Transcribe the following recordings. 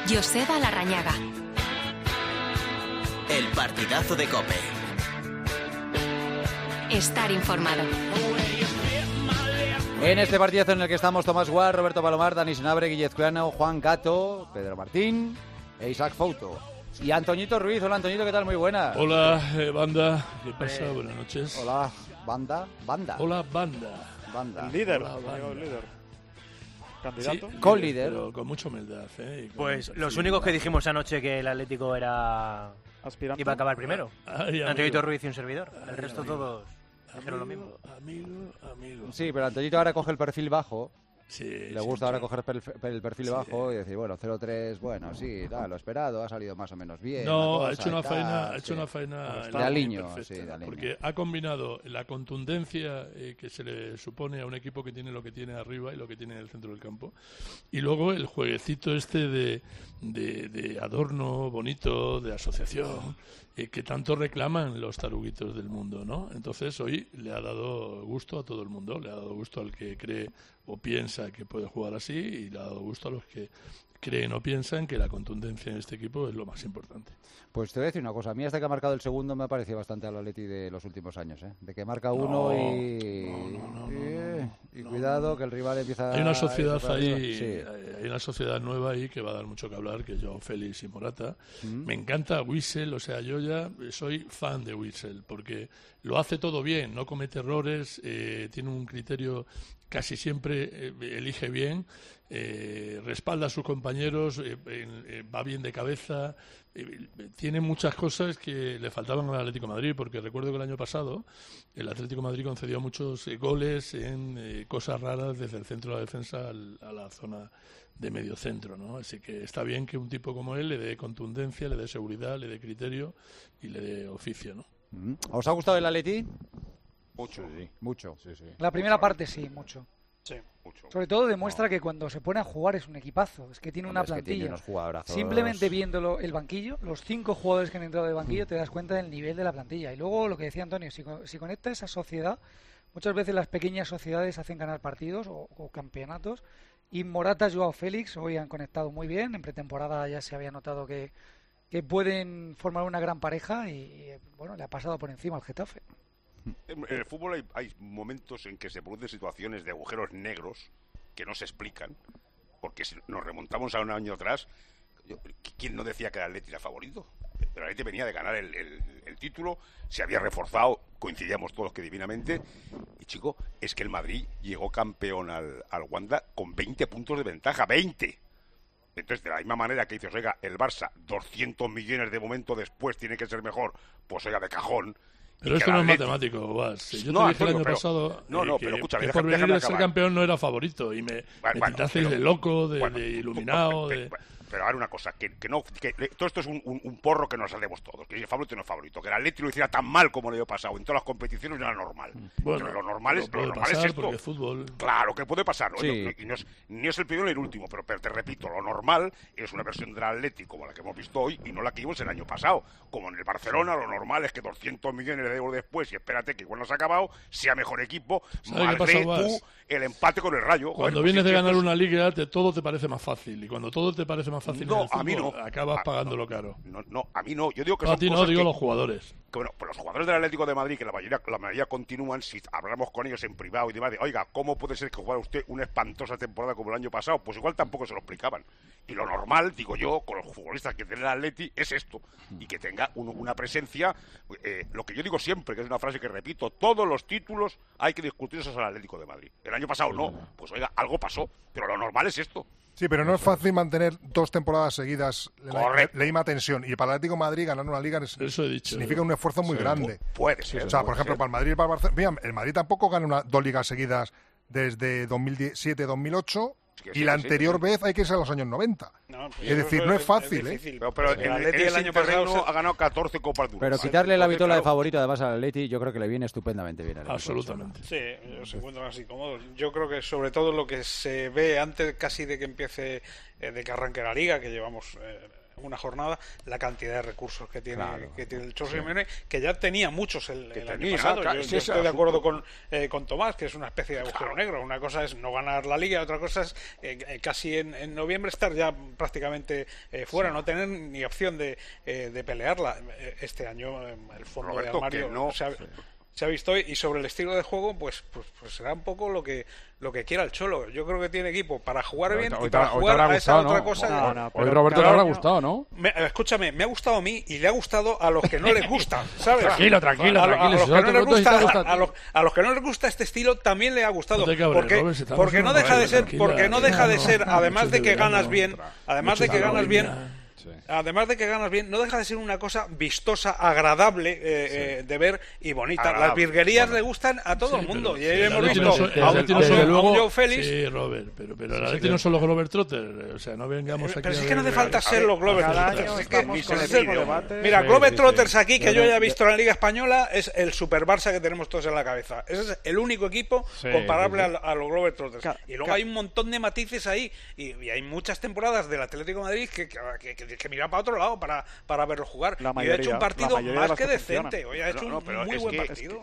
Joseba Larrañaga. El partidazo de COPE. Estar informado. En este partidazo en el que estamos Tomás Guar, Roberto Palomar, Dani Senabre, Guillezcuano, Juan Gato, Pedro Martín e Isaac Fouto. Y Antoñito Ruiz. Hola, Antoñito, ¿qué tal? Muy buenas. Hola, banda. ¿Qué pasa? Buenas noches. Hola, banda. Hola, banda. Banda. El líder. Hola, banda. El líder. ¿Candidato? Sí, Con líder. Pero con mucha humildad, ¿eh? Pues los únicos que dijimos anoche que el Atlético era Aspirante. iba a acabar primero. Ay, Antoñito amigo. Ruiz y un servidor. El resto amigo. todos dijeron lo mismo. Amigo. Sí, pero Antoñito ahora coge el perfil bajo. Sí, Le gusta ahora coger el perfil bajo y decir, bueno, 0-3, bueno, sí, lo esperado, ha salido más o menos bien. No, la ha cosa hecho una y tal, faena, sí. ha hecho una faena De aliño, perfecta, sí, de aliño. porque ha combinado la contundencia que se le supone a un equipo que tiene lo que tiene arriba y lo que tiene en el centro del campo, y luego el jueguecito este de adorno bonito, de asociación, que tanto reclaman los taruguitos del mundo, ¿no? Entonces hoy le ha dado gusto a todo el mundo, le ha dado gusto al que cree o piensa que puede jugar así, y le ha dado gusto a los que creen o piensan que la contundencia en este equipo es lo más importante. Pues te voy a decir una cosa, a mí hasta que ha marcado el segundo me ha parecido bastante al Atleti de los últimos años, ¿eh? De que marca uno y cuidado que el rival empieza Hay una sociedad a ir ahí, sí. hay una sociedad nueva ahí que va a dar mucho que hablar, que es Joao Félix y Morata. Me encanta Witsel, o sea, yo ya soy fan de Witsel, porque lo hace todo bien, no comete errores, tiene un criterio, casi siempre elige bien, respalda a sus compañeros, va bien de cabeza, tiene muchas cosas que le faltaban al Atlético de Madrid, porque recuerdo que el año pasado el Atlético de Madrid concedió muchos goles en cosas raras desde el centro de la defensa a la zona de medio centro, ¿no? Así que está bien que un tipo como él le dé contundencia, le dé seguridad, le dé criterio y le dé oficio, ¿no? ¿Os ha gustado el Atleti? Mucho. Sí, mucho. Sí. La primera parte sí, mucho. Sí. Mucho. Sobre todo demuestra que cuando se pone a jugar es un equipazo, es que tiene una Hombre, es que tiene plantilla. unos jugadorazos. Simplemente viéndolo el banquillo, los 5 jugadores que han entrado de banquillo, te das cuenta del nivel de la plantilla. Y luego lo que decía Antonio, si conecta esa sociedad, muchas veces las pequeñas sociedades hacen ganar partidos o campeonatos. Y Morata, Joao Félix hoy han conectado muy bien. En pretemporada ya se había notado que pueden formar una gran pareja y bueno, le ha pasado por encima al Getafe. En el fútbol hay momentos en que se producen situaciones de agujeros negros que no se explican, porque si nos remontamos a un año atrás, ¿quién no decía que el Atleti era favorito? El Atleti venía de ganar el título, se había reforzado, coincidíamos todos que divinamente, y chico, es que el Madrid llegó campeón al Wanda con 20 puntos de ventaja, 20. Entonces, de la misma manera que dices, oiga, el Barça, 200 millones de momento después tiene que ser mejor, pues oiga, de cajón. Pero esto no es matemático, Bas. Yo te dije el año pasado pero escúchame, que por venir déjame a ser acabar. campeón no era favorito y me tildasteis de loco, de iluminado, Pero ahora una cosa, que todo esto es un porro que nos hacemos todos, que el favorito no es favorito, que el Atleti lo hiciera tan mal como le había pasado en todas las competiciones no era normal. Bueno, lo normal es esto. porque es fútbol. Claro que puede pasar, ¿no? Sí. Y no es el primero ni el último, pero te repito, lo normal es una versión del Atleti como la que hemos visto hoy y no la que vimos el año pasado. Como en el Barcelona, lo normal es que 200 millones de euros después, y espérate que igual no se ha acabado, sea mejor equipo, ¿Sabes qué pasa, Bas? el empate con el Rayo. Cuando Joder, vienes pues de es que ganar una liga, todo te parece más fácil. Y cuando todo te parece más fácil No, en el fútbol, a mí no. acabas pagándolo caro. No, a mí no. Yo digo que No, son a ti no, cosas digo que- los jugadores. que, bueno, pues los jugadores del Atlético de Madrid, que la mayoría continúan, si hablamos con ellos en privado y demás, de, oiga, ¿cómo puede ser que jugara usted una espantosa temporada como el año pasado? Pues igual tampoco se lo explicaban. Y lo normal, digo yo, con los futbolistas que tiene el Atleti, es esto. Y que tenga una presencia, lo que yo digo siempre, que es una frase que repito, todos los títulos hay que discutirlos al Atlético de Madrid. El año pasado no, pues oiga, algo pasó, pero lo normal es esto. Sí, pero no es fácil mantener 2 temporadas seguidas Correcto. la misma tensión. Y para el Atlético de Madrid ganar una liga Eso he dicho. significa un esfuerzo muy grande. Puede ser. O sea, por ejemplo, para el Madrid y para el Barcelona... Mira, el Madrid tampoco gana 2 ligas seguidas desde 2007-2008 y la anterior vez hay que irse a los años 90. Es decir, no es fácil, difícil. Pero el en Atleti el ese año pasado terreno ha ganado 14 Copas de Europa. Pero quitarle la vitola de Claro. favorito además al Atleti, yo creo que le viene estupendamente bien al equipo. Absolutamente. Sí, ellos se encuentran así cómodos. Yo creo que sobre todo lo que se ve antes casi de que empiece, de que arranque la liga, que llevamos una jornada, la cantidad de recursos que tiene el Cholo Simeone, que ya tenía muchos el año pasado. Yo estoy de acuerdo con Tomás, que es una especie de agujero negro. Una cosa es no ganar la Liga, otra cosa es casi en noviembre estar ya prácticamente fuera, no tener ni opción de pelearla. Este año el fondo de armario se ha visto hoy, y sobre el estilo de juego pues será un poco lo que quiera el Cholo. Yo creo que tiene equipo para jugar bien y para jugar a esa otra cosa. Hoy Roberto le habrá gustado, ¿no? Escúchame, me ha gustado a mí y le ha gustado a los que no les gusta, ¿sabes? Tranquilo. A los que no les gusta este estilo también le ha gustado, porque no deja de ser, además de que ganas bien, no deja de ser una cosa vistosa, agradable de ver y bonita. Agradable. Las virguerías le gustan a todo el mundo. Y hemos visto a un Joe Félix. Sí, Robert, pero el Atleti no solo Glover Trotter. O sea, no vengamos aquí. Pero es que no hace falta ser los Glover Trotters. Mira, Sí, Glover sí, Trotters sí. aquí, que yo ya he visto en la Liga Española, es el Super Barça que tenemos todos en la cabeza. Ese es el único equipo comparable a los Glover Trotters. Y luego hay un montón de matices ahí. Y hay muchas temporadas del Atlético de Madrid que mira para otro lado para verlo jugar. Y ha hecho un partido más que decente. Hoy ha hecho un muy buen partido.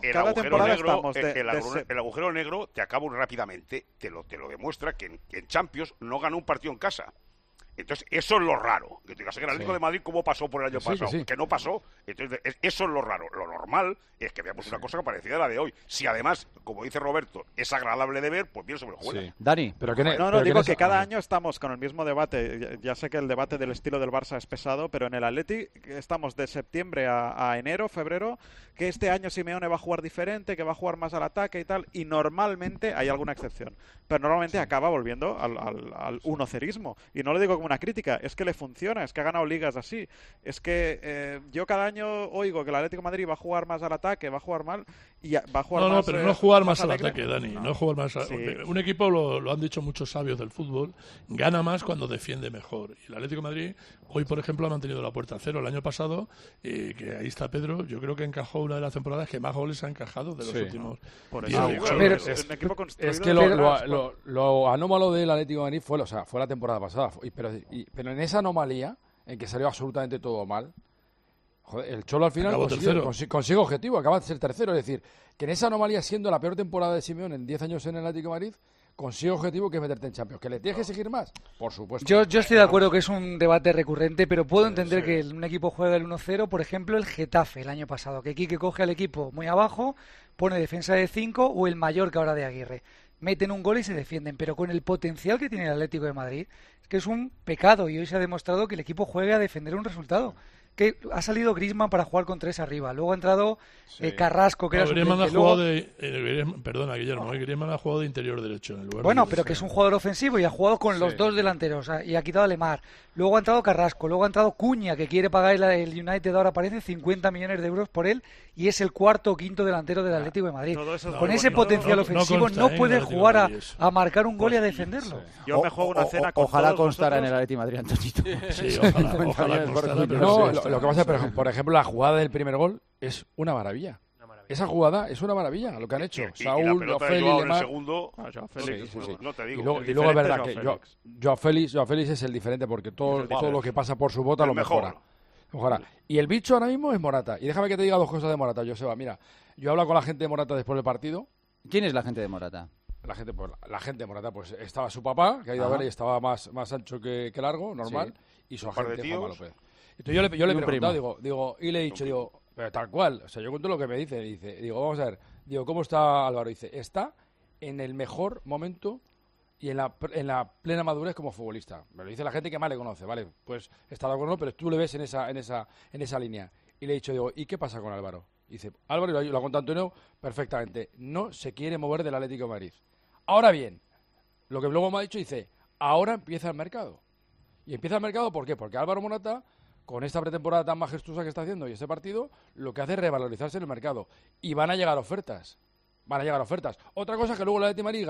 El agujero negro, te acabo rápidamente, te lo demuestra que en Champions no ganó un partido en casa. Entonces, eso es lo raro. Que te digas que el Atlético de Madrid, ¿cómo pasó por el año pasado? Que no pasó. Entonces, eso es lo raro. Lo normal es que veamos una cosa parecida a la de hoy. Si además, como dice Roberto, es agradable de ver, pues bien sobre el juego. Dani. Digo que cada año estamos con el mismo debate. Ya sé que el debate del estilo del Barça es pesado, pero en el Atleti estamos de septiembre a enero, febrero, que este año Simeone va a jugar diferente, que va a jugar más al ataque y tal, y normalmente, hay alguna excepción, pero normalmente acaba volviendo al unocerismo. Y no lo digo como una crítica, es que le funciona, es que ha ganado ligas así. Es que yo cada año oigo que el Atlético de Madrid va a jugar más al ataque, va a jugar mal, y va a jugar más... pero no jugar más al ataque, Dani. No jugar más un equipo, lo han dicho muchos sabios del fútbol, gana más cuando defiende mejor. Y el Atlético de Madrid, hoy por ejemplo, ha mantenido la puerta a cero. El año pasado, que ahí está Pedro, yo creo que encajó una de las temporadas que más goles ha encajado de los últimos. Por 10 eso, es que lo anómalo del Atlético de Madrid fue la temporada pasada. Pero en esa anomalía, en que salió absolutamente todo mal, joder, el Cholo al final consigue objetivo, acaba de ser tercero. Es decir, que en esa anomalía, siendo la peor temporada de Simeone en 10 años en el Atlético de Madrid, consigue objetivo, que es meterte en Champions. ¿Que le tienes que exigir más? Por supuesto. Yo estoy de acuerdo que es un debate recurrente, pero puedo entender que un equipo juega el 1-0, por ejemplo, el Getafe el año pasado, que Quique coge al equipo muy abajo, pone defensa de 5, o el Mallorca ahora de Aguirre. Meten un gol y se defienden, pero con el potencial que tiene el Atlético de Madrid, es que es un pecado, y hoy se ha demostrado que el equipo juegue a defender un resultado. Que ha salido Griezmann para jugar con 3 arriba, luego ha entrado Carrasco, que era Griezmann suplente, ha jugado perdona, Guillermo, Griezmann ha jugado de interior derecho en el lugar pero que es un jugador ofensivo y ha jugado con los dos delanteros, y ha quitado a Lemar. Luego ha entrado Carrasco, luego ha entrado Cuña, que quiere pagar el United, ahora parece 50 millones de euros por él, y es el cuarto o quinto delantero del Atlético de Madrid. Con ese potencial ofensivo no puede jugar a marcar un gol y a defenderlo. Yo me juego una cena con ojalá constara en el Atlético de Madrid, Antonito. Sí, ojalá constara. Lo que pasa es, por ejemplo, la jugada del primer gol es una maravilla. Esa jugada es una maravilla, lo que han hecho. Saúl, Joao Félix, en el segundo, no te digo. Y luego es verdad que Joao Félix es el diferente, porque todo lo que pasa por su bota lo mejora. Y el bicho ahora mismo es Morata. Y déjame que te diga dos cosas de Morata, Joseba. Mira, yo he hablado con la gente de Morata después del partido. ¿Quién es la gente de Morata? La gente de Morata, pues estaba su papá, que ha ido a ver, y estaba más ancho que largo, normal, y su agente, Juanma López. Entonces yo le he preguntado, digo, y le he dicho, pero tal cual, o sea, yo cuento lo que me dice, digo, vamos a ver, ¿cómo está Álvaro? Dice, está en el mejor momento y en la plena madurez como futbolista. Me lo dice la gente que más le conoce, ¿vale? Pues está de acuerdo, pero tú le ves en esa línea. Y le he dicho, ¿y qué pasa con Álvaro? Dice, Álvaro, lo ha contado Antonio perfectamente, no se quiere mover del Atlético de Madrid. Ahora bien, lo que luego me ha dicho, dice, ahora empieza el mercado. Y empieza el mercado, ¿por qué? Porque Álvaro Morata, con esta pretemporada tan majestuosa que está haciendo y este partido, lo que hace es revalorizarse en el mercado. Y van a llegar ofertas. Otra cosa es que luego la Atlético de Madrid diga,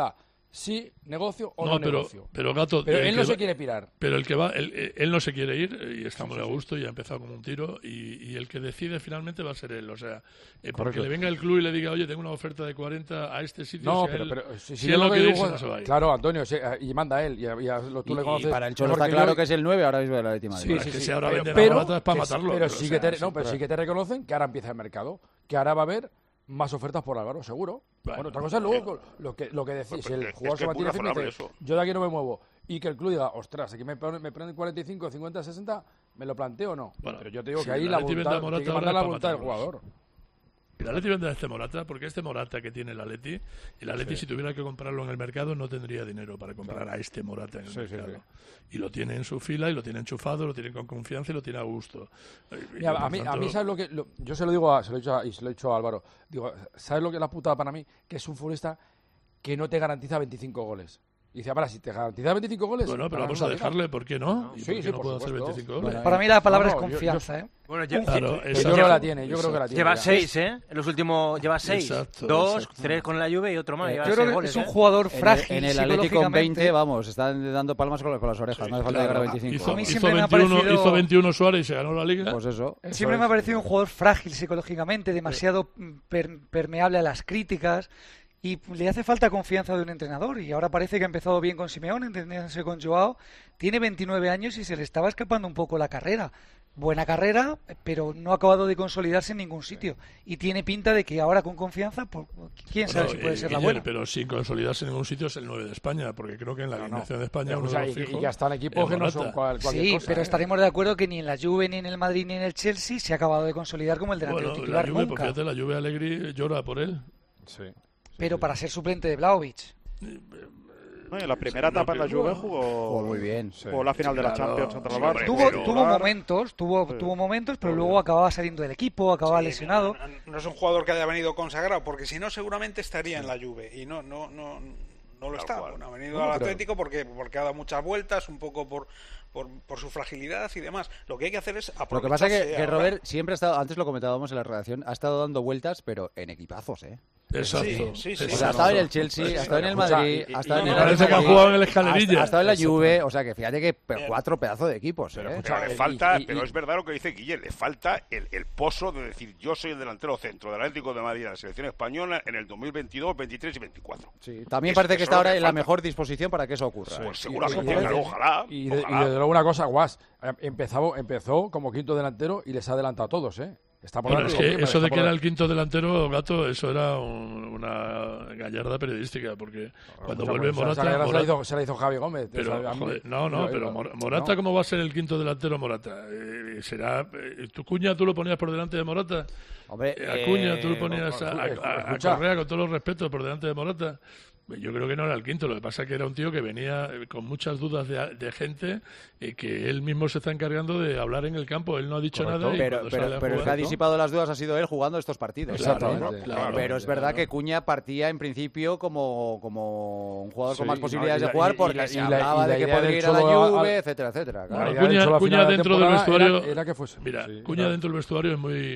sí negocio o no negocio. Pero Gato, pero él no se quiere pirar. Pero el que va, él no se quiere ir y está muy a gusto y ha empezado como un tiro y el que decide finalmente va a ser él. O sea, porque le venga el club y le diga, oye, tengo una oferta de 40 a este sitio. No, si él no quiere irse, no se va a ir. Claro, Antonio, y manda él. Tú le conoces. Para el Cholo está claro que es el 9 ahora mismo de la Atlético de Madrid. Sí, si ahora venden a Morata es para matarlo. Pero sí que te reconocen que ahora empieza el mercado, que ahora va a haber más ofertas por Álvaro, seguro. Bueno, otra cosa es luego lo que decís. Si el jugador se mantiene firme, yo de aquí no me muevo. Y que el club diga, ostras, aquí me ponen 45, 50, 60, ¿me lo planteo o no? Bueno, pero yo te digo que ahí la voluntad del jugador. El Atleti vende a este Morata, porque este Morata que tiene el Atleti, si tuviera que comprarlo en el mercado no tendría dinero para comprar a este Morata en el mercado. Y lo tiene en su fila, y lo tiene enchufado, lo tiene con confianza y lo tiene a gusto. Mira, a mí ¿sabes lo que...? Yo se lo digo se lo he dicho a Álvaro. Digo, ¿sabes lo que es la putada para mí? Que es un futbolista que no te garantiza 25 goles. Y dice, para, si te garantiza 25 goles... Bueno, pero vamos a dejarle, ¿por qué no? Sí, ¿Por qué no puedo hacer 25 goles? Para mí la palabra es confianza, ¿eh? Bueno, yo creo que la tiene, Lleva 6, ¿eh? En los últimos lleva 6. 2, 3 con la Juve y otro más. Yo creo que es un jugador frágil. En el Atlético con 20, vamos, están dando palmas con las orejas, no hace falta llegar a 25. Hizo 21 Suárez y se ganó la Liga. Pues eso. Siempre me ha parecido un jugador frágil psicológicamente, demasiado permeable a las críticas. Y le hace falta confianza de un entrenador. Y ahora parece que ha empezado bien con Simeone, entendiéndose con Joao. Tiene 29 años y se le estaba escapando un poco la carrera. Buena carrera, pero no ha acabado de consolidarse en ningún sitio. Y tiene pinta de que ahora con confianza, quién sabe si puede ser la buena. Pero sin consolidarse en ningún sitio es el 9 de España, porque creo que en la alineación de España y ya están equipos que no son cualquier cosa. Pero estaremos de acuerdo que ni en la Juve, ni en el Madrid, ni en el Chelsea se ha acabado de consolidar como el delantero titular la Juve, nunca. Fíjate, la Juve Allegri llora por él. Sí. Pero para ser suplente de Vlahovic. No, en la primera etapa en la Juve jugó muy bien. Jugó la final de la Champions contra el Barça. Tuvo momentos, pero luego acababa saliendo del equipo, acababa lesionado. No es un jugador que haya venido consagrado, porque si no seguramente estaría en la Juve y no lo está. Bueno, ha venido al Atlético porque ha dado muchas vueltas, un poco por su fragilidad y demás. Lo que hay que hacer es aprovecharse. Lo que pasa es que Robert siempre ha estado, antes lo comentábamos en la redacción, ha estado dando vueltas, pero en equipazos, ¿eh? Exacto. Sí. O sea, ha estado en el Chelsea, ha estado en el Madrid, ha estado en el parece que ha jugado en el Escalerilla. Ha estado en la Juve, o sea que fíjate que 4 pedazos de equipos. Pero le falta, pero es verdad lo que dice Guille, le falta el pozo de decir yo soy el delantero centro del Atlético de Madrid, la selección española en el 2022, 23 y 24. Sí, también parece que está ahora en la mejor disposición para que eso ocurra. Pues seguramente, ojalá. Y desde luego una cosa, Guas, empezó como quinto delantero y les ha adelantado a todos, ¿eh? Es que eso de que era el quinto delantero, Gato, eso era una gallarda periodística, porque cuando vuelve Morata... Se la hizo Javi Gómez. Pero, pero Morata, ¿cómo va a ser el quinto delantero Morata? ¿Tu Cuña tú lo ponías por delante de Morata? Hombre, a Cuña tú lo ponías a Correa, con todos los respetos, por delante de Morata. Yo creo que no era el quinto, lo que pasa es que era un tío que venía con muchas dudas de gente que él mismo se está encargando de hablar en el campo, él no ha dicho nada. Pero el que ha disipado las dudas ha sido él jugando estos partidos. Exactamente. Pero es verdad que Cuña partía en principio como un jugador con más posibilidades de jugar porque se hablaba de que podría ir a la Juve, etcétera, etcétera. Cuña dentro del vestuario... Era que fuese. Mira, Cuña dentro del vestuario es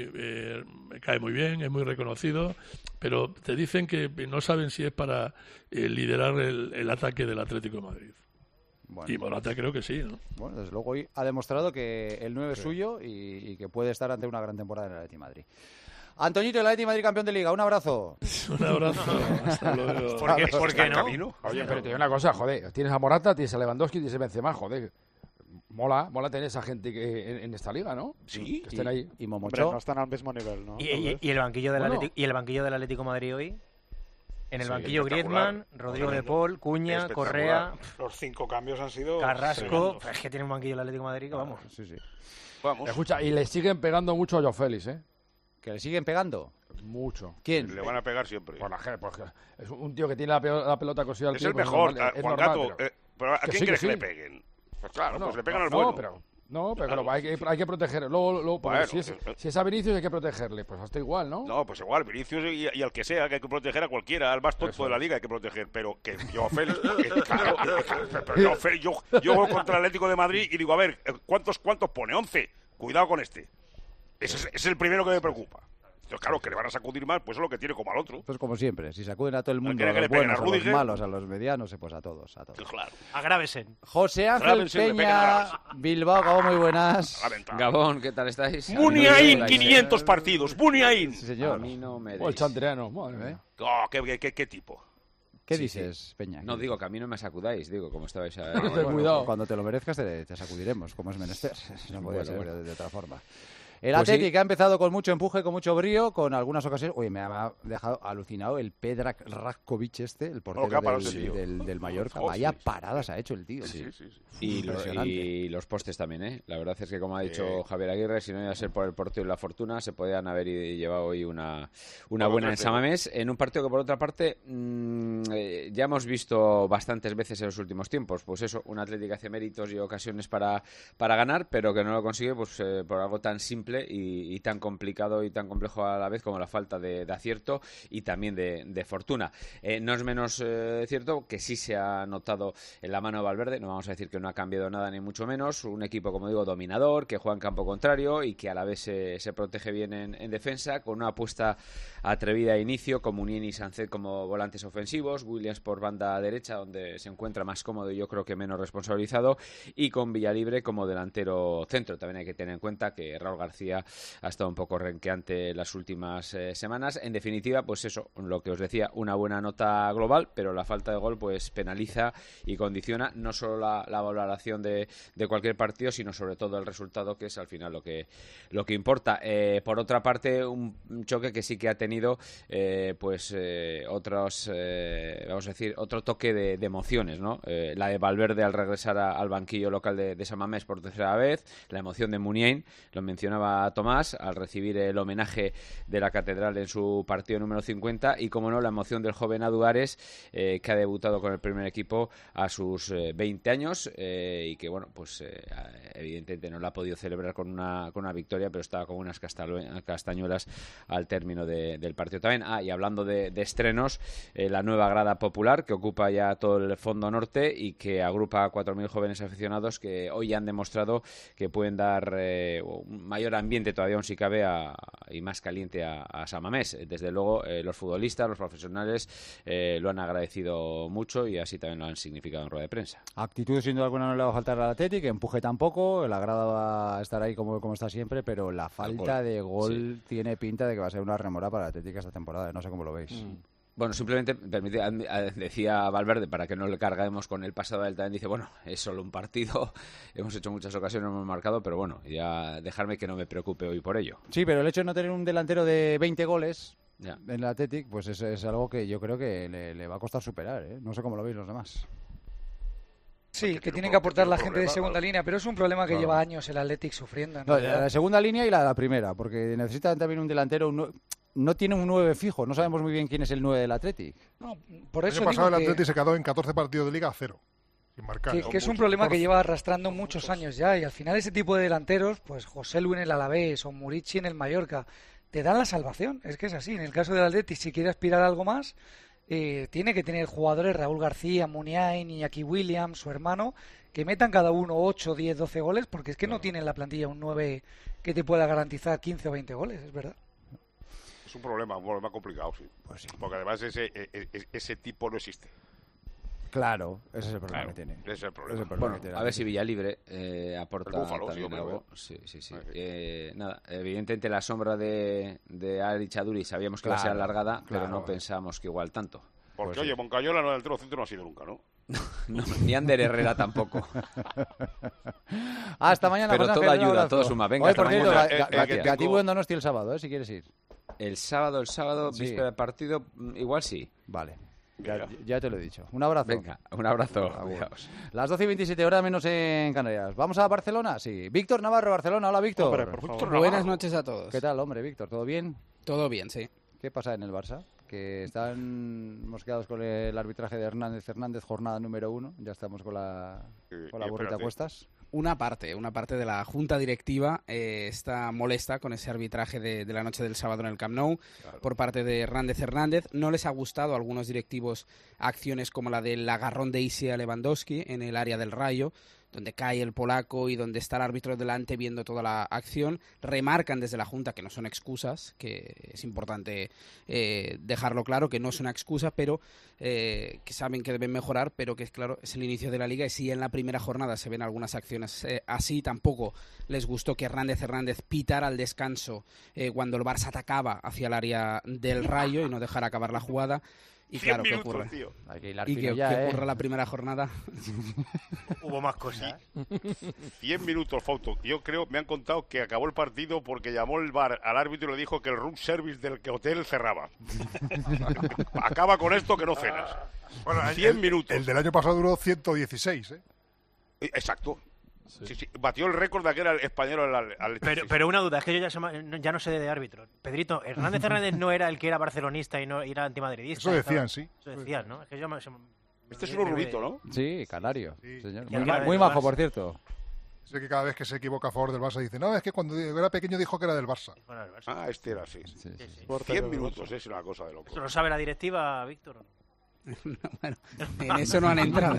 cae muy bien, es muy reconocido, pero te dicen que no saben si es para liderar el ataque del Atlético de Madrid. Bueno, y Morata creo que sí, ¿no? Bueno, desde luego hoy ha demostrado que el 9 es suyo y que puede estar ante una gran temporada en el Atlético de Madrid. Antoñito, el Atlético de Madrid campeón de Liga, un abrazo. Un abrazo. Hasta luego. ¿Por qué no? Oye, pero te digo una cosa, joder, tienes a Morata, tienes a Lewandowski, tienes a Benzema, joder. Mola tener esa gente en esta liga, ¿no? Sí. Que estén ahí. Y Momocho no están al mismo nivel, ¿no? ¿Y el banquillo del Atlético de Madrid hoy? En el banquillo Griezmann, Rodrigo de Paul, Cuña, Correa... Los 5 cambios han sido... Carrasco... Es que tiene un banquillo el Atlético de Madrid que vamos. Sí. Vamos. Escucha, y le siguen pegando mucho a Joao Félix, ¿eh? ¿Que le siguen pegando? Mucho. ¿Quién? Le van a pegar siempre. Pues es un tío que tiene la pelota cosida al Es pie. el mejor, es Juan normal, Gato. Pero ¿a quién crees que le peguen? Pues claro, pues le pegan al bueno. Pero hay que proteger. Luego bueno, si es a Vinicius hay que protegerle. Pues hasta igual, ¿no? No, pues igual, Vinicius y al que sea, que hay que proteger a cualquiera, al más tonto de la liga hay que proteger. Pero que Joao Félix, yo juego contra el Atlético de Madrid y digo, a ver, ¿cuántos pone? 11. Cuidado con este. Ese es el primero que me preocupa. Entonces, claro, que le van a sacudir más, pues es lo que tiene como al otro. Pues como siempre, si sacuden a todo el mundo, a los buenos, a los malos, a los medianos, pues a todos. Claro. Agrávesen. José Ángel Peña, Bilbao, Gabón, muy buenas. Gabón, ¿qué tal estáis? Muniain, 500 partidos, Muniain. Sí, señor. A mí no me O el Chantreano, madre mía. Oh, ¿qué tipo? ¿Qué dices, Peña? No, digo que a mí no me sacudáis, digo, como estabais ahí. Cuidado. Cuando te lo merezcas te sacudiremos, como es menester. No podía ser de otra forma. El Pues Athletic sí. ha empezado con mucho empuje, con mucho brío, con algunas ocasiones... Oye, me ha dejado alucinado el Predrag Ratkovic el portero del Mallorca. Vaya paradas ha hecho el tío. Sí. Y los postes también, ¿eh? La verdad es que, como ha dicho Javier Aguirre, si no iba a ser por el portero y la fortuna, se podían haber llevado hoy una buena en San Mamés, en un partido que, por otra parte, ya hemos visto bastantes veces en los últimos tiempos. Pues eso, un Athletic hace méritos y ocasiones para ganar, pero que no lo consigue pues por algo tan simple y tan complicado y tan complejo a la vez como la falta de acierto y también de fortuna. No es menos cierto que sí se ha notado en la mano de Valverde, no vamos a decir que no ha cambiado nada ni mucho menos, un equipo, como digo, dominador, que juega en campo contrario y que a la vez se protege bien en defensa, con una apuesta atrevida a inicio, con Muniain y Sancet como volantes ofensivos, Williams por banda derecha, donde se encuentra más cómodo y yo creo que menos responsabilizado, y con Villalibre como delantero centro. También hay que tener en cuenta que Raúl García ha estado un poco renqueante las últimas semanas. En definitiva, pues eso, lo que os decía, una buena nota global, pero la falta de gol pues penaliza y condiciona no solo la valoración de cualquier partido, sino sobre todo el resultado, que es al final lo que importa. Por otra parte, un choque que sí que ha tenido otros, vamos a decir, otro toque de emociones, ¿no? La de Valverde al regresar al banquillo local de San Mamés por tercera vez, la emoción de Muniain, lo mencionaba Tomás, al recibir el homenaje de la Catedral en su partido número 50, y como no, la emoción del joven Aduares, que ha debutado con el primer equipo a sus 20 años y que, bueno, pues evidentemente no la ha podido celebrar con una victoria, pero estaba con unas castañuelas al término del partido también. Y hablando de estrenos, la nueva grada popular que ocupa ya todo el fondo norte y que agrupa a 4.000 jóvenes aficionados que hoy han demostrado que pueden dar un mayor ambiente todavía, aún si cabe, y más caliente a San Mamés. Desde luego, los futbolistas, los profesionales lo han agradecido mucho y así también lo han significado en rueda de prensa. Actitud sin duda alguna no le va a faltar al Athletic, empuje tampoco, la grada va a estar ahí como está siempre, pero la falta de gol tiene pinta de que va a ser una remora para el Athletic esta temporada, no sé cómo lo veis. Bueno, simplemente decía Valverde, para que no le carguemos con el pasado del también, dice, bueno, es solo un partido, hemos hecho muchas ocasiones, hemos marcado, pero bueno, ya dejarme que no me preocupe hoy por ello. Sí, pero el hecho de no tener un delantero de 20 goles en el Athletic, pues es algo que yo creo que le va a costar superar, ¿eh? No sé cómo lo veis los demás. Sí, que tienen que aportar la gente de segunda línea, pero es un problema que lleva años el Athletic sufriendo. No, la segunda línea y la primera, porque necesitan también un delantero. No tiene un 9 fijo, no sabemos muy bien quién es el 9 del Athletic. No, por eso el año pasado el Athletic se quedó en 14 partidos de liga a 0. Sin marcar. Que es un problema que lleva arrastrando muchos años ya, y al final ese tipo de delanteros, pues José Lu en el Alavés o Murici en el Mallorca, te dan la salvación. Es que es así. En el caso del Athletic, si quiere aspirar a algo más, tiene que tener jugadores, Raúl García, Muniain, Iñaki Williams, su hermano, que metan cada uno 8, 10, 12 goles, porque es que no tienen en la plantilla un 9 que te pueda garantizar 15 o 20 goles, es verdad. Es un problema complicado, sí. Pues sí. Porque además ese tipo no existe. Claro, ese es el problema que tiene. Ese es el problema. Bueno, a ver si Villalibre aporta Búfalo, también algo. Sí. Okay. Nada, evidentemente la sombra de Ari Chaduri sabíamos que iba a ser alargada, pero no pensamos que igual tanto. Porque, pues oye, Moncayola no delantero centro no ha sido nunca, ¿no? No, ni Ander Herrera tampoco. Hasta mañana. Pero todo ayuda, todo suma. Venga, hasta mañana. Gatibu en Donosti el sábado, si quieres ir. El sábado, sí. Víspera de partido, igual sí. Vale. Ya te lo he dicho. Un abrazo. Venga, un abrazo. Las 12:27 horas menos en Canarias. ¿Vamos a Barcelona? Sí. Víctor Navarro, Barcelona. Hola, Víctor. Hombre, por favor. Buenas noches a todos. ¿Qué tal, hombre, Víctor? ¿Todo bien? Todo bien, sí. ¿Qué pasa en el Barça? Que están mosqueados con el arbitraje de Hernández, jornada número 1. Ya estamos con la burrita a cuestas. Una parte de la junta directiva está molesta con ese arbitraje de la noche del sábado en el Camp Nou por parte de Hernández. No les ha gustado a algunos directivos acciones como la del agarrón de Isi a Lewandowski en el área del Rayo, donde cae el polaco y donde está el árbitro delante viendo toda la acción. Remarcan desde la Junta que no son excusas, que es importante dejarlo claro, que no es una excusa, pero que saben que deben mejorar, pero que claro, es el inicio de la Liga y si en la primera jornada se ven algunas acciones así, tampoco les gustó que Hernández pitara al descanso cuando el Barça atacaba hacia el área del Rayo y no dejara acabar la jugada. Y claro, ¿qué ocurre? Tío. Hay que hilar ¿Y fino qué ya, ocurre la primera jornada? Hubo más cosas. 100 minutos, Fausto. Yo creo, me han contado que acabó el partido porque llamó el VAR al árbitro y le dijo que el room service del hotel cerraba. Acaba con esto que no cenas. Bueno, 100 minutos. El del año pasado duró 116, ¿eh? Exacto. Sí. Batió el récord de aquel español al pero una duda, es que yo ya no sé de árbitros. Pedrito, Hernández no era el que era barcelonista y no era antimadridista. Eso decían, sí. Eso decían, ¿no? Es que este es un rubito, ¿no? Sí, canario. Sí. Señor. Muy majo, por cierto. Sé que cada vez que se equivoca a favor del Barça dice, no, es que cuando era pequeño dijo que era del Barça. Ah, este era así. Sí. 100 minutos, es una cosa de loco. ¿Eso lo sabe la directiva, Víctor? No, bueno, en eso no han entrado.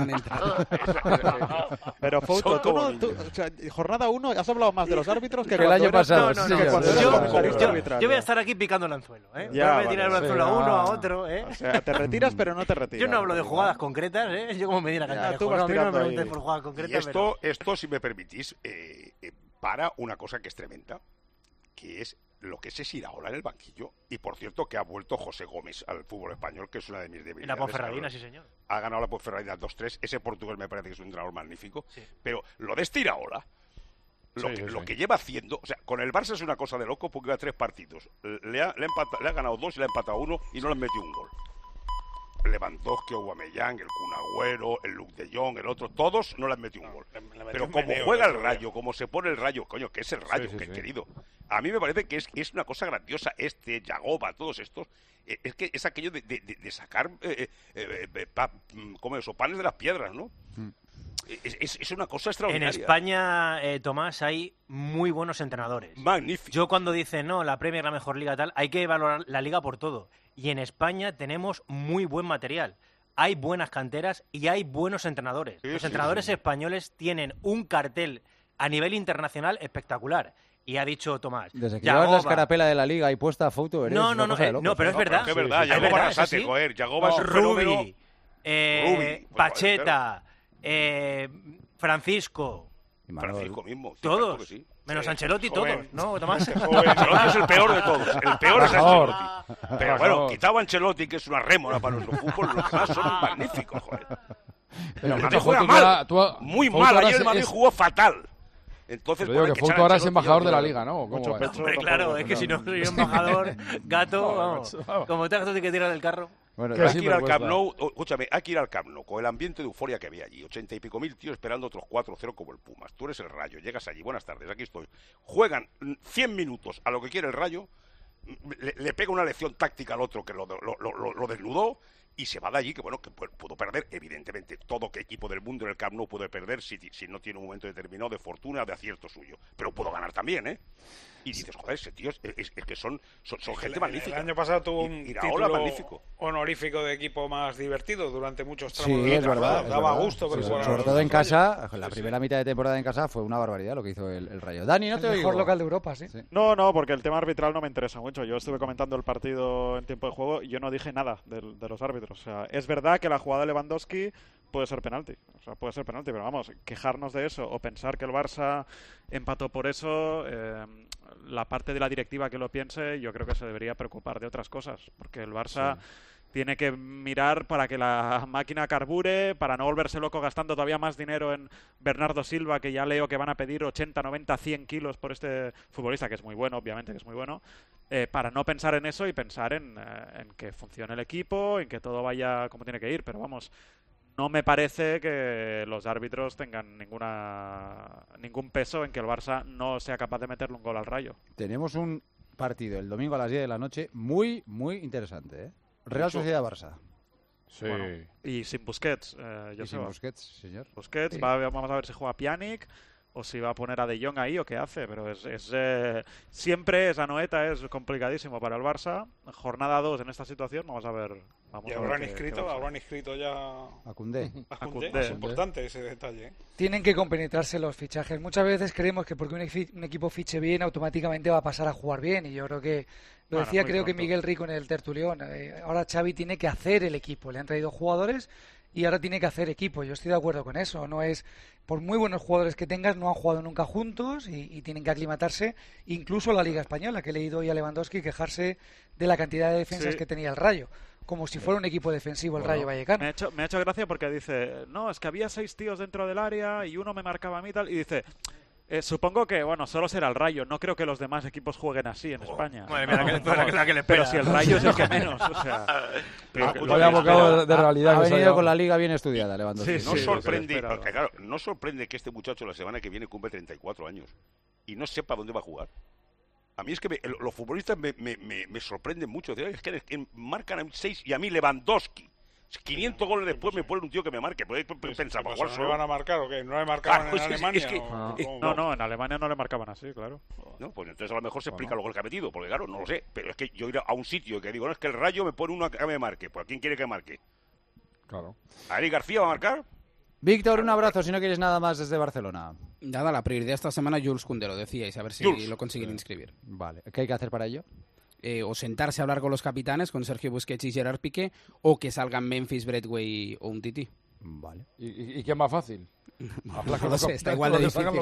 Pero Fausto, jornada 1, has hablado más de los árbitros que el año pasado. Yo voy a estar aquí picando el anzuelo, ¿eh? Ya, voy a tirar el anzuelo a uno, a otro, ¿eh? O sea, te retiras, pero no te retiras. Yo no hablo de jugadas concretas, ¿eh? Yo como me di la cantidad. Tú vas tirando no me preguntes por jugadas concretas. Y esto, si me permitís, para una cosa que es tremenda, que es lo que es Iraola en el banquillo. Y por cierto, que ha vuelto José Gómez al fútbol español, que es una de mis debilidades. En la Ponferradina, sí, señor. Ha ganado la Ponferradina 2-3. Ese portugués me parece que es un entrenador magnífico. Sí. Pero lo de Iraola, lo que lleva haciendo, o sea, con el Barça es una cosa de loco porque lleva 3 partidos. Le ha ganado 2 y le ha empatado 1 y no le han metido un gol. Lewandowski, Aubameyang, el Kun Agüero, el Luke de Jong, el otro, todos no le han metido un gol. Pero como juega el Rayo, como se pone el Rayo, coño, que es el Rayo, querido. A mí me parece que es una cosa grandiosa. Yagoba, todos estos, es que es aquello de sacar ¿cómo eso? Panes de las piedras, ¿no? Es una cosa extraordinaria. En España, Tomás, hay muy buenos entrenadores. Magnífico. Yo cuando dicen, no, la Premier es la mejor liga tal, hay que valorar la liga por todo. Y en España tenemos muy buen material. Hay buenas canteras y hay buenos entrenadores. Los entrenadores españoles tienen un cartel a nivel internacional espectacular. Y ha dicho Tomás. Desde que llevas la escarapela de la liga y puesta a foto, eres No, pero es verdad. Es verdad, Yagoba Arrasate, joder. Yagoba es un Rubi, Pacheta, Francisco mismo. Todos. Sí. Menos Ancelotti, joven. Todos, ¿no, Tomás? Ancelotti es el peor de todos. El peor es Ancelotti. Pero bueno, quitaba Ancelotti, que es una rémora para nuestro fútbol, los demás son magníficos, joder. Pero el Madrid juega mal. Muy mal. Ayer el Madrid jugó fatal. Entonces, digo que Fouto ahora es embajador de la liga, ¿no? Hombre, claro, es que si no soy embajador, gato, vamos, como te hagas que tirar del carro. Bueno, hay que ir al Camp Nou, escúchame, hay que ir al Camp Nou con el ambiente de euforia que había allí, 80 y pico mil tíos esperando otros 4-0 como el Pumas. Tú eres el Rayo, llegas allí, buenas tardes, aquí estoy. Juegan 100 minutos a lo que quiere el Rayo, le pega una lección táctica al otro que lo desnudó y se va de allí, que bueno, que pudo perder, evidentemente, todo que equipo del mundo en el Camp Nou puede perder si no tiene un momento determinado de fortuna o de acierto suyo, pero pudo ganar también, ¿eh? Y dices, joder, ese tío es que son gente magnífica. El año pasado tuvo un título magnífico, honorífico de equipo más divertido durante muchos tramos. Sí, es verdad. Daba gusto. Pero sobre todo en casa, la primera mitad de temporada en casa fue una barbaridad lo que hizo el Rayo. Dani, no te oigo. El mejor local de Europa, sí. No, porque el tema arbitral no me interesa mucho. Yo estuve comentando el partido en tiempo de juego y yo no dije nada de los árbitros. O sea, es verdad que la jugada de Lewandowski puede ser penalti. O sea, puede ser penalti, pero vamos, quejarnos de eso o pensar que el Barça empató por eso, la parte de la directiva que lo piense, yo creo que se debería preocupar de otras cosas, porque el Barça tiene que mirar para que la máquina carbure, para no volverse loco gastando todavía más dinero en Bernardo Silva, que ya leo que van a pedir 80, 90, 100 kilos por este futbolista, que es muy bueno, obviamente que es muy bueno, para no pensar en eso y pensar en que funcione el equipo, en que todo vaya como tiene que ir, pero vamos, no me parece que los árbitros tengan ningún peso en que el Barça no sea capaz de meterle un gol al Rayo. Tenemos un partido el domingo a las 10 de la noche muy, muy interesante, ¿eh? Real Sociedad-Barça. Sí. Bueno, y sin Busquets. Sin Busquets, señor. Busquets, sí. Vamos a ver si juega Pjanic o si va a poner a De Jong ahí o qué hace, pero siempre esa noeta es complicadísimo para el Barça. Jornada 2 en esta situación, vamos a ver Y habrán inscrito ya a Koundé. Es importante ese detalle. Tienen que compenetrarse los fichajes. Muchas veces creemos que porque un equipo fiche bien, automáticamente va a pasar a jugar bien. Y yo creo que, creo que Miguel Rico en el tertulión, ahora Xavi tiene que hacer el equipo. Le han traído jugadores y ahora tiene que hacer equipo. Yo estoy de acuerdo con eso. No es, por muy buenos jugadores que tengas, no han jugado nunca juntos y tienen que aclimatarse. Incluso la Liga Española, que he leído hoy a Lewandowski quejarse de la cantidad de defensas que tenía el Rayo. Como si fuera un equipo defensivo el Rayo Vallecano. Me ha hecho gracia porque dice, no, es que había 6 tíos dentro del área y uno me marcaba a mí y tal, y dice, supongo que, solo será el Rayo, no creo que los demás equipos jueguen así en España. Pero si el Rayo es el que menos, o sea... Lo había abocado de realidad. Ha venido con la Liga bien estudiada, Lewandowski. No sorprende que este muchacho la semana que viene cumple 34 años y no sepa dónde va a jugar. A mí es que los futbolistas me sorprenden mucho. Es que marcan a 6 y a mí Lewandowski. 500 goles después me ponen un tío que me marque. Pensaba, ¿no le van a marcar o qué? ¿No le marcaban en Alemania? No, en Alemania no le marcaban así, claro. No, pues entonces a lo mejor se explica los goles que ha metido, porque claro, no lo sé. Pero es que yo ir a un sitio que digo, no, es que el Rayo me pone uno que me marque. ¿Pues a quién quiere que marque? Claro. ¿A Eric García va a marcar? Víctor, un abrazo, si no quieres nada más desde Barcelona. Nada, la prioridad esta semana Jules Koundé, lo decíais, a ver si lo consiguen inscribir. Vale, ¿qué hay que hacer para ello? O sentarse a hablar con los capitanes, con Sergio Busquets y Gerard Piqué, o que salgan Memphis, Braithwaite o Umtiti. Vale. ¿Y qué es más fácil? No sé, está igual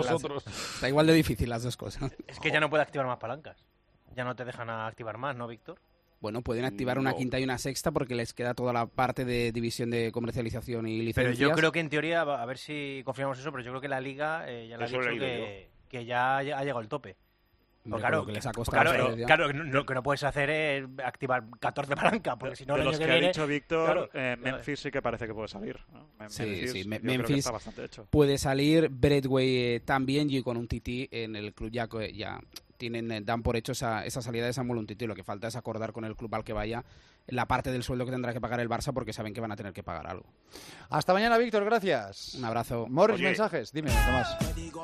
de difícil las dos cosas. Es que ya no puede activar más palancas. Ya no te dejan activar más, ¿no, Víctor? Bueno, pueden activar una quinta y una sexta porque les queda toda la parte de división de comercialización y licencias. Pero yo creo que en teoría, a ver si confirmamos eso, pero yo creo que la Liga ya le ha dicho que ya ha llegado al tope. Claro, que les ha costado lo que no puedes hacer es activar 14 palancas, porque si no... De los que ha dicho Víctor, Memphis sí que parece que puede salir, ¿no? Memphis puede salir, Braithwaite también, y con un Titi en el club ya dan por hecho esa salida de Samuel Umtiti. Lo que falta es acordar con el club al que vaya la parte del sueldo que tendrá que pagar el Barça, porque saben que van a tener que pagar algo. Hasta mañana, Víctor, gracias. Un abrazo. Morris, mensajes, dime, Tomás.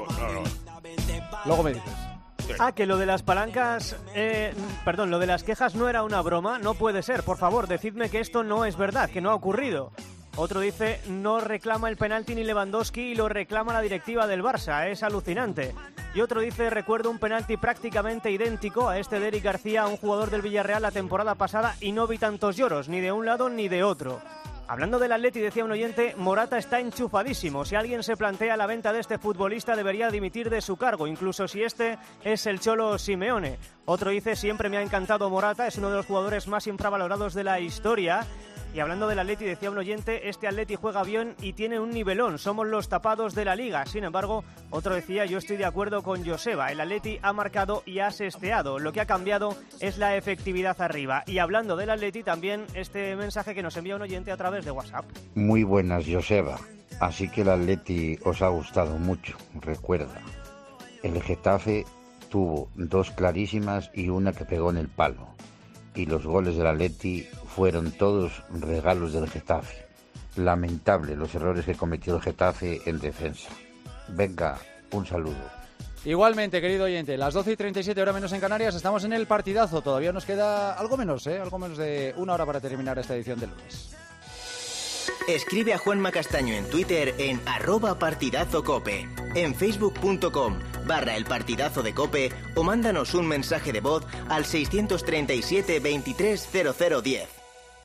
Luego me dices. Que lo de las palancas, lo de las quejas no era una broma, no puede ser, por favor, decidme que esto no es verdad, que no ha ocurrido. Otro dice, no reclama el penalti ni Lewandowski y lo reclama la directiva del Barça, es alucinante. Y otro dice, recuerdo un penalti prácticamente idéntico a este de Eric García, un jugador del Villarreal la temporada pasada, y no vi tantos lloros, ni de un lado ni de otro. Hablando del Atleti, decía un oyente, Morata está enchufadísimo. Si alguien se plantea la venta de este futbolista, debería dimitir de su cargo, incluso si este es el Cholo Simeone. Otro dice, siempre me ha encantado Morata, es uno de los jugadores más infravalorados de la historia. Y hablando del Atleti, decía un oyente, este Atleti juega bien y tiene un nivelón, somos los tapados de la Liga. Sin embargo, otro decía, yo estoy de acuerdo con Joseba, el Atleti ha marcado y ha sesteado, lo que ha cambiado es la efectividad arriba. Y hablando del Atleti, también este mensaje que nos envía un oyente a través de WhatsApp. Muy buenas, Joseba, así que el Atleti os ha gustado mucho, recuerda, el Getafe tuvo 2 clarísimas y una que pegó en el palo, y los goles del Atleti fueron todos regalos del Getafe. Lamentable los errores que cometió el Getafe en defensa. Venga, un saludo. Igualmente, querido oyente, las 12:37, hora menos en Canarias, estamos en el partidazo. Todavía nos queda algo menos de una hora para terminar esta edición del lunes. Escribe a Juanma Castaño en Twitter en @partidazocope, en facebook.com/El Partidazo de Cope, o mándanos un mensaje de voz al 637 23 0010.